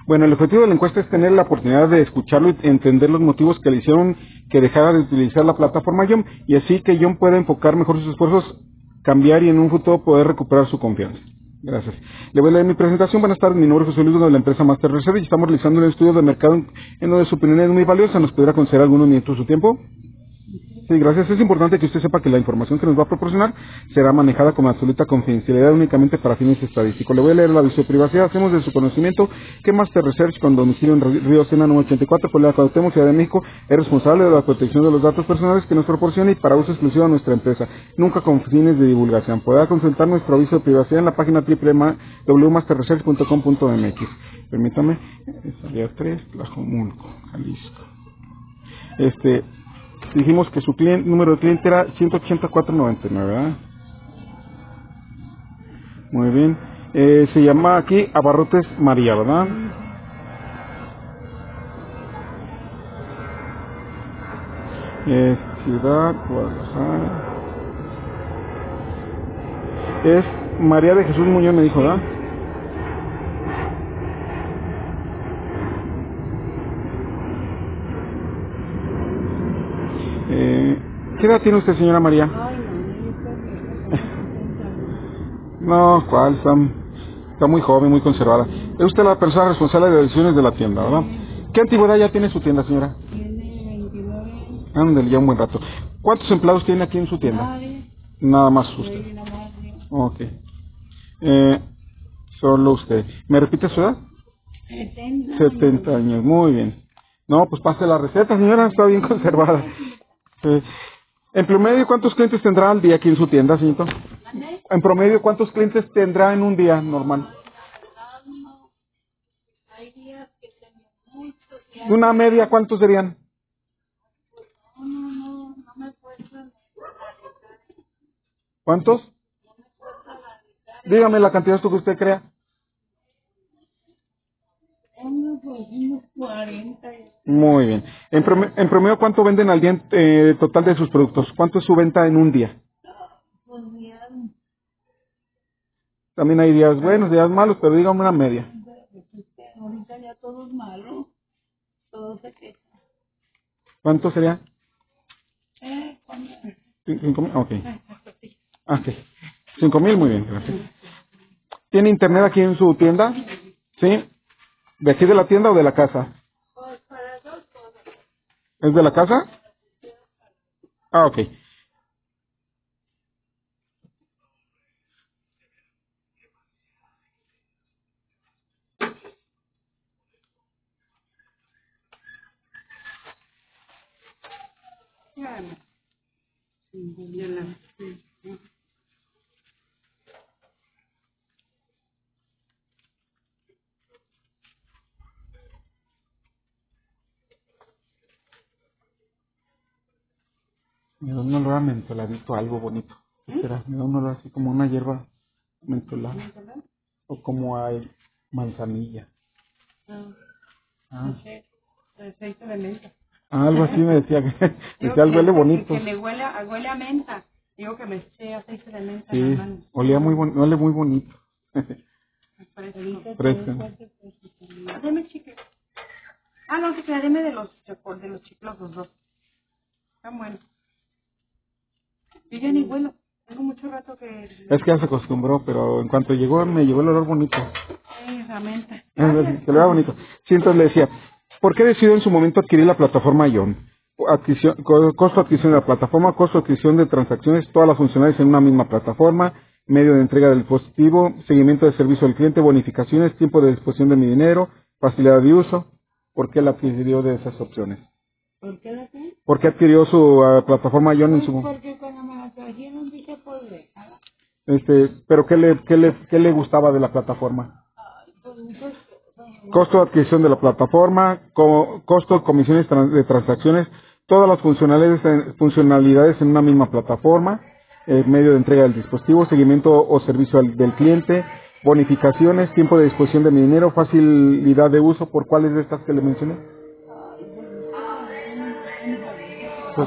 Bueno, el objetivo de la encuesta es tener la oportunidad de escucharlo y entender los motivos que le hicieron que dejara de utilizar la plataforma Yom, y así que Yom pueda enfocar mejor sus esfuerzos, cambiar y en un futuro poder recuperar su confianza. Gracias. Le voy a leer mi presentación. Buenas tardes, mi nombre es José Luis de la empresa Master Research y estamos realizando un estudio de mercado en donde su opinión es muy valiosa. ¿Nos pudiera conceder algunos minutos de su tiempo? Sí, gracias. Es importante que usted sepa que la información que nos va a proporcionar será manejada con absoluta confidencialidad únicamente para fines estadísticos. Le voy a leer el aviso de privacidad. Hacemos de su conocimiento que Master Research, con domicilio en Río Sena número 84, Colonia Cuauhtémoc, Ciudad de México, es responsable de la protección de los datos personales que nos proporciona y para uso exclusivo de nuestra empresa, nunca con fines de divulgación. Podrá consultar nuestro aviso de privacidad en la página www.masterresearch.com.mx. Permítame, salida 3, Tlajomulco, Jalisco. Dijimos que su número de cliente era 184.99, ¿verdad? Muy bien. Se llama aquí Abarrotes María, ¿verdad? Ciudad Guadalajara. Es María de Jesús Muñoz, me dijo, ¿verdad? ¿Qué edad tiene usted, señora María? No, ¿cuál? Está muy joven, muy conservada. Es usted la persona responsable de las decisiones de la tienda, ¿verdad? ¿Qué antigüedad ya tiene su tienda, señora? Ándale, ya un buen rato. ¿Cuántos empleados tiene aquí en su tienda? Nada más usted. Ok. Solo usted. ¿Me repite su edad? 70 años, muy bien. No, pues pase la receta, señora, está bien conservada. En promedio, ¿cuántos clientes tendrá al día aquí en su tienda, señorito? En promedio, ¿cuántos clientes tendrá en un día normal? Una media, ¿cuántos serían? ¿Cuántos? Dígame la cantidad que usted crea. Muy bien. En promedio, ¿cuánto venden al día total de sus productos? ¿Cuánto es su venta en un día? También hay días buenos, días malos, pero dígame una media. ¿Cuánto sería? 5,000, ok. Ok. 5,000, muy bien, gracias. ¿Tiene internet aquí en su tienda? ¿Sí? ¿De aquí de la tienda o de la casa? ¿Es de la casa? Ah, ok. Me da un olor a mentoladito, algo bonito. ¿Qué será? Me da un olor así como una hierba mentolada. O como a manzanilla. Ah, algo así me decía. Decía, huele bonito. Sí, olía muy bonito, huele muy bonito. Fresco. Es que ya se acostumbró, pero en cuanto llegó, me llegó el olor bonito. Se le va bonito. Sí, entonces le decía, ¿por qué decidió en su momento adquirir la plataforma Ion? Costo de adquisición de la plataforma, costo de adquisición de transacciones, todas las funcionalidades en una misma plataforma, medio de entrega del dispositivo, seguimiento de servicio al cliente, bonificaciones, tiempo de disposición de mi dinero, facilidad de uso. ¿Por qué la adquirió de esas opciones? ¿Por qué adquirió su plataforma Ion en su momento? Pero ¿qué le gustaba de la plataforma? Costo de adquisición de la plataforma, costo de comisiones de transacciones, todas las funcionalidades en una misma plataforma, medio de entrega del dispositivo, seguimiento o servicio del cliente, bonificaciones, tiempo de disposición de mi dinero, facilidad de uso. ¿Por cuáles de estas que le mencioné? Pues,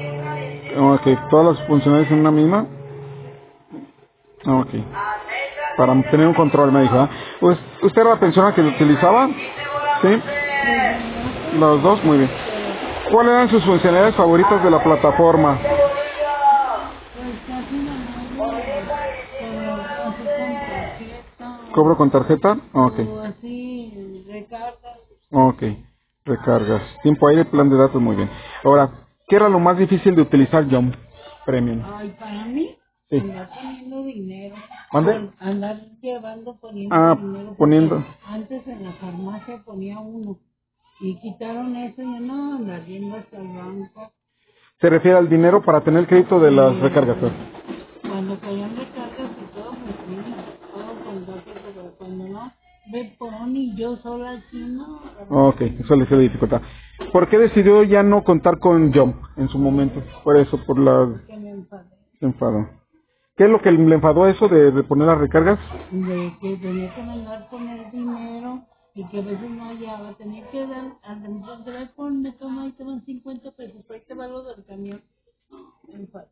ok, todas las funcionalidades en una misma. Ok. Para tener un control, me dijo. ¿Ah? Pues, ¿usted era la persona que lo utilizaba? Sí. Pues no Los dos, muy bien. pero ¿Cuáles eran sus funcionalidades favoritas de la plataforma? pues casi nomás así con tarjeta ¿Cobro con tarjeta? Ok. o así recargas. Ok. Recargas. Tiempo aire, plan de datos, muy bien. Ahora, ¿qué era lo más difícil de utilizar John Premium? Ay, para mí, Sí. andar poniendo dinero, ¿Mande? andar poniendo Ah, dinero, porque poniendo. antes en la farmacia ponía uno y quitaron eso y yo no andar yendo hasta el banco. Se refiere al dinero para tener crédito de las recargas. ¿Eh? Sí, cuando caían recargas y todo, pues sí, todo con datos, pero cuando no, ve por y yo sola aquí, no, Ok, eso le hizo dificultad. ¿Por qué decidió ya no contar con Jump en su momento? Por eso, por la porque me enfadé. se enfadó. ¿Qué es lo que le enfadó eso de poner las recargas? De que tenía que mandar poner dinero y que a veces no hallaba, tenía que dar al teléfono, me toma y te van 50 pesos, ahí te va lo del camión. Me enfadé.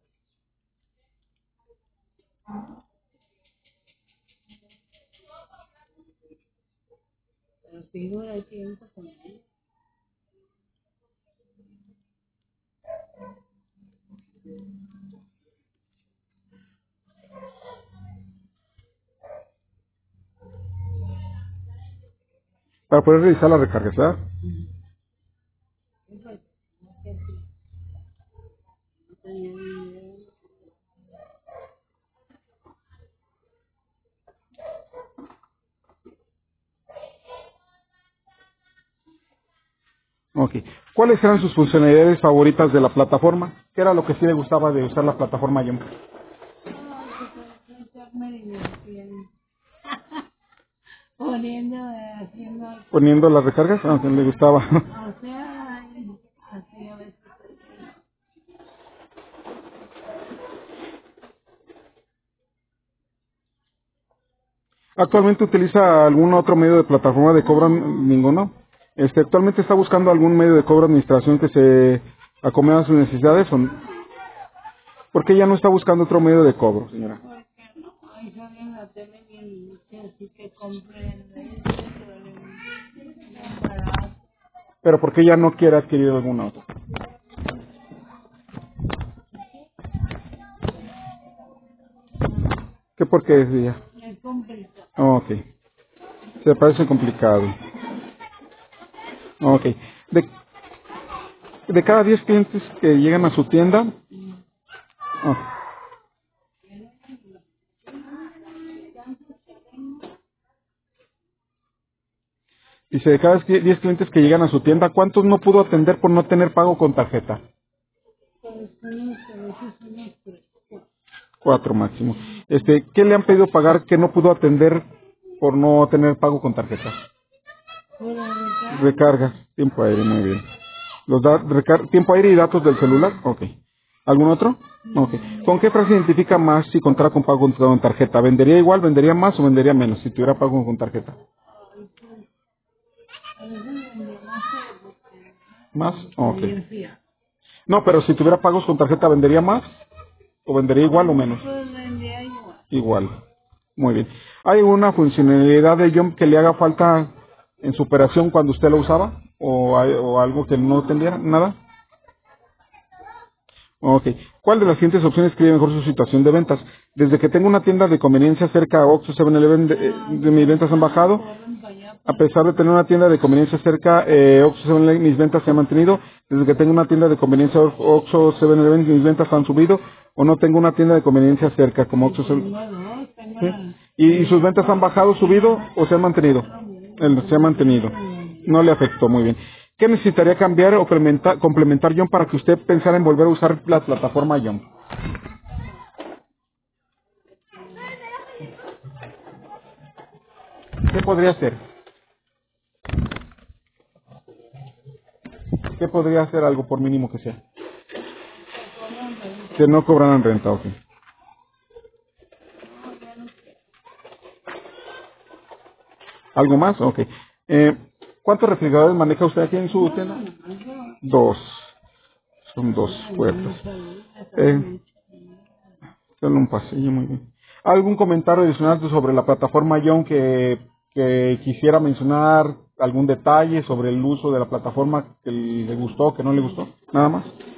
Pero sí duré tiempo con él. Para poder realizar las recargas, ¿verdad? Pues, no que sí, no tenía dinero. Ok. ¿Cuáles eran sus funcionalidades favoritas de la plataforma? ¿Qué era lo que sí le gustaba de usar la plataforma Jump? Ay, que estarme divirtiendo. Poniendo, haciendo, Poniendo las recargas, ah, que le gustaba. o sea, ay, así a veces. ¿Actualmente utiliza algún otro medio de plataforma de cobro? No, Ninguno. ¿Actualmente está buscando algún medio de cobro de administración que se acomode a sus necesidades? ¿Por qué ya no está buscando otro medio de cobro, señora? porque no, ahí sale en la tele bien, dice así que compren, dice que vale bien barato. Pero ¿por qué ya no quiere adquirir alguna otra? ¿Qué por qué decía? Es complicado. Ok. Se parece complicado. Ok. De, de cada 10 clientes que llegan a su tienda, ah, dice, de cada 10 clientes que llegan a su tienda, ¿cuántos no pudo atender por no tener pago con tarjeta? Pues unos, a veces unos tres. 4 máximo. ¿Qué le han pedido pagar que no pudo atender por no tener pago con tarjeta? Por la recarga, Recargas, tiempo aire, muy bien. Tiempo aire y datos del celular, ok. ¿Algún otro? Ok. ¿Con qué frase identifica más si contara con pago con tarjeta? ¿Vendería igual, vendería más o vendería menos si tuviera pago con tarjeta? a veces vendía más porque ¿Más? me Ok. bien fía. No, pero si tuviera pagos con tarjeta, ¿vendería más? ¿O vendería igual o menos? Pues vendía igual. Igual. Muy bien. ¿Hay una funcionalidad de Jump que le haga falta en su operación cuando usted lo usaba? ¿O algo que no tendiera? ¿Nada? Ok. ¿Cuál de las siguientes opciones cree mejor su situación de ventas? Desde que tengo una tienda de conveniencia cerca a Oxxo 7-Eleven, Ay, de mis pues ventas han ya, bajado. corren para allá, A para pesar de tener una tienda de conveniencia cerca, Oxxo 7-Eleven, mis ventas se han mantenido. Desde que tengo una tienda de conveniencia Oxxo 7-Eleven, mis ventas han subido. O no tengo una tienda de conveniencia cerca como pues Oxxo 7-Eleven. tengo dos, tengo ¿Sí? la, ¿Y sus ventas han bajado, subido o se han mantenido? Se ha mantenido. No le afectó, muy bien. ¿Qué necesitaría cambiar o complementar John para que usted pensara en volver a usar la plataforma John? ¿Qué podría hacer? ¿Qué podría hacer algo por mínimo que sea? que corran Que renta. no cobraran renta, ok. No, ya no quiero. ¿Algo más? Ok. Eh, ¿Cuántos refrigeradores maneja usted aquí en su No, tienda? no, no, yo, Dos. Son dos no, puertas. mi salud me sale Eh, mucho. Solo un pasillo, muy bien. ¿Algún comentario adicional sobre la plataforma John que quisiera mencionar? ¿Algún detalle sobre el uso de la plataforma que le gustó, que no le gustó? Nada más.